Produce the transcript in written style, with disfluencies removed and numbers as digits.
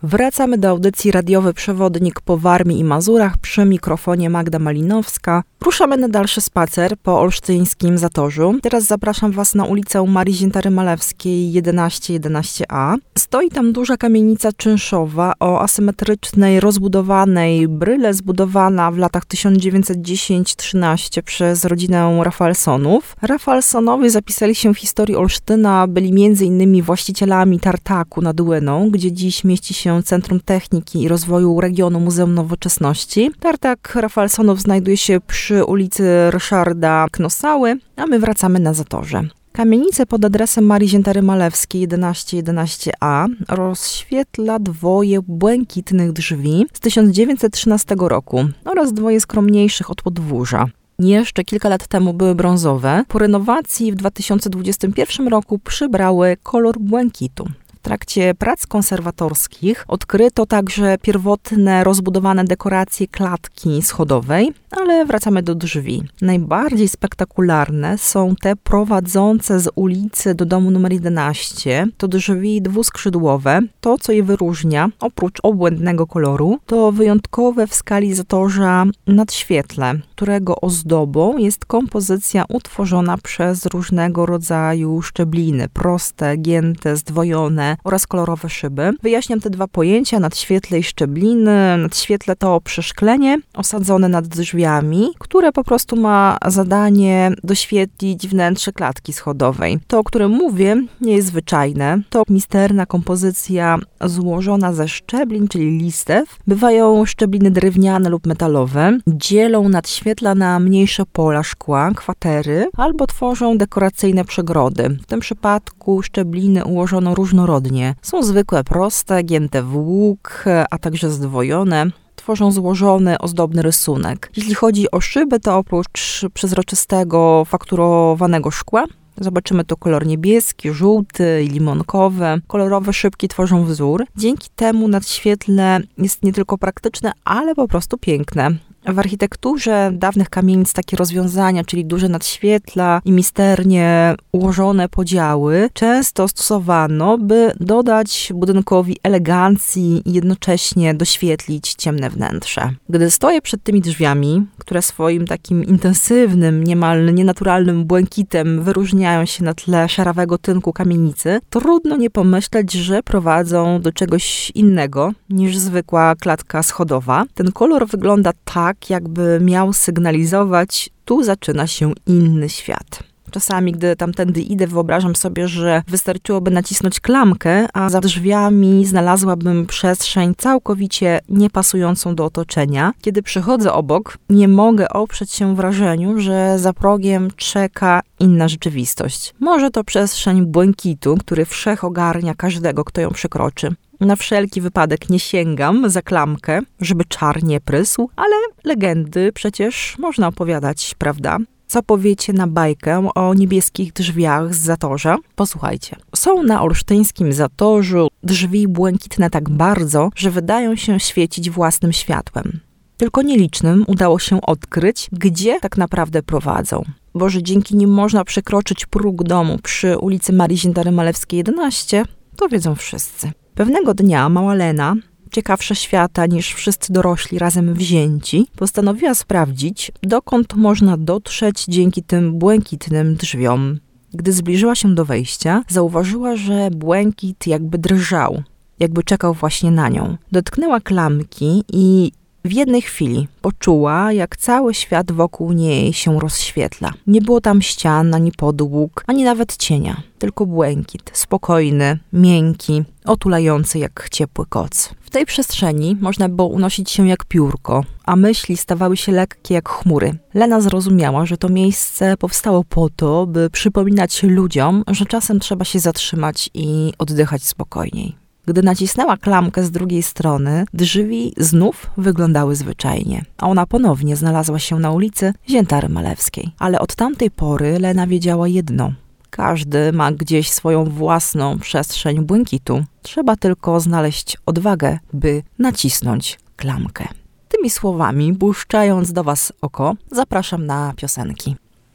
Wracamy do audycji Radiowy Przewodnik po Warmii i Mazurach, przy mikrofonie Magda Malinowska. Ruszamy na dalszy spacer po olsztyńskim Zatorzu. Teraz zapraszam Was na ulicę Marii Ziętary-Malewskiej 11-11a. Stoi tam duża kamienica czynszowa o asymetrycznej, rozbudowanej bryle, zbudowana w latach 1910-13 przez rodzinę Rafalsonów. Rafalsonowie zapisali się w historii Olsztyna, byli m.in. właścicielami tartaku nad Łyną, gdzie dziś mieści się Centrum Techniki i Rozwoju Regionu Muzeum Nowoczesności. Tartak Rafalsonów znajduje się przy ulicy Ryszarda Knosały, a my wracamy na Zatorze. Kamienicę pod adresem Marii Ziętary-Malewskiej 11-11a rozświetla dwoje błękitnych drzwi z 1913 roku oraz dwoje skromniejszych od podwórza. Jeszcze kilka lat temu były brązowe. Po renowacji w 2021 roku przybrały kolor błękitu. W trakcie prac konserwatorskich odkryto także pierwotne, rozbudowane dekoracje klatki schodowej, ale wracamy do drzwi. Najbardziej spektakularne są te prowadzące z ulicy do domu numer 11. To drzwi dwuskrzydłowe. To, co je wyróżnia, oprócz obłędnego koloru, to wyjątkowe w skali Zatorza nadświetle, którego ozdobą jest kompozycja utworzona przez różnego rodzaju szczebliny, proste, gięte, zdwojone oraz kolorowe szyby. Wyjaśniam te dwa pojęcia, nadświetle i szczebliny. Nadświetle to przeszklenie osadzone nad drzwiami, które po prostu ma zadanie doświetlić wnętrze klatki schodowej. To, o którym mówię, nie jest zwyczajne. To misterna kompozycja złożona ze szczeblin, czyli listew. Bywają szczebliny drewniane lub metalowe. Dzielą nadświetla na mniejsze pola szkła, kwatery, albo tworzą dekoracyjne przegrody. W tym przypadku szczebliny ułożono różnorodnie. Są zwykłe, proste, gięte w łuk, a także zdwojone. Tworzą złożony, ozdobny rysunek. Jeśli chodzi o szyby, to oprócz przezroczystego, fakturowanego szkła, zobaczymy tu kolor niebieski, żółty i limonkowy. Kolorowe szybki tworzą wzór. Dzięki temu nadświetle jest nie tylko praktyczne, ale po prostu piękne. W architekturze dawnych kamienic takie rozwiązania, czyli duże nadświetla i misternie ułożone podziały, często stosowano, by dodać budynkowi elegancji i jednocześnie doświetlić ciemne wnętrze. Gdy stoję przed tymi drzwiami, które swoim takim intensywnym, niemal nienaturalnym błękitem wyróżniają się na tle szarawego tynku kamienicy, trudno nie pomyśleć, że prowadzą do czegoś innego niż zwykła klatka schodowa. Ten kolor wygląda tak, jakby miał sygnalizować, tu zaczyna się inny świat. Czasami, gdy tamtędy idę, wyobrażam sobie, że wystarczyłoby nacisnąć klamkę, a za drzwiami znalazłabym przestrzeń całkowicie niepasującą do otoczenia. Kiedy przychodzę obok, nie mogę oprzeć się wrażeniu, że za progiem czeka inna rzeczywistość. Może to przestrzeń błękitu, który wszechogarnia każdego, kto ją przekroczy. Na wszelki wypadek nie sięgam za klamkę, żeby czar nie prysł, ale legendy przecież można opowiadać, prawda? Co powiecie na bajkę o niebieskich drzwiach z Zatorza? Posłuchajcie. Są na olsztyńskim Zatorzu drzwi błękitne tak bardzo, że wydają się świecić własnym światłem. Tylko nielicznym udało się odkryć, gdzie tak naprawdę prowadzą. Bo że dzięki nim można przekroczyć próg domu przy ulicy Marii Ziętary-Malewskiej 11, to wiedzą wszyscy. Pewnego dnia mała Lena, ciekawsza świata niż wszyscy dorośli razem wzięci, postanowiła sprawdzić, dokąd można dotrzeć dzięki tym błękitnym drzwiom. Gdy zbliżyła się do wejścia, zauważyła, że błękit jakby drżał, jakby czekał właśnie na nią. Dotknęła klamki i w jednej chwili poczuła, jak cały świat wokół niej się rozświetla. Nie było tam ścian, ani podłóg, ani nawet cienia. Tylko błękit, spokojny, miękki, otulający jak ciepły koc. W tej przestrzeni można było unosić się jak piórko, a myśli stawały się lekkie jak chmury. Lena zrozumiała, że to miejsce powstało po to, by przypominać ludziom, że czasem trzeba się zatrzymać i oddychać spokojniej. Gdy nacisnęła klamkę z drugiej strony, drzwi znów wyglądały zwyczajnie, a ona ponownie znalazła się na ulicy Ziętary-Malewskiej. Ale od tamtej pory Lena wiedziała jedno. Każdy ma gdzieś swoją własną przestrzeń błękitu. Trzeba tylko znaleźć odwagę, by nacisnąć klamkę. Tymi słowami, błyszczając do Was oko, zapraszam na piosenki.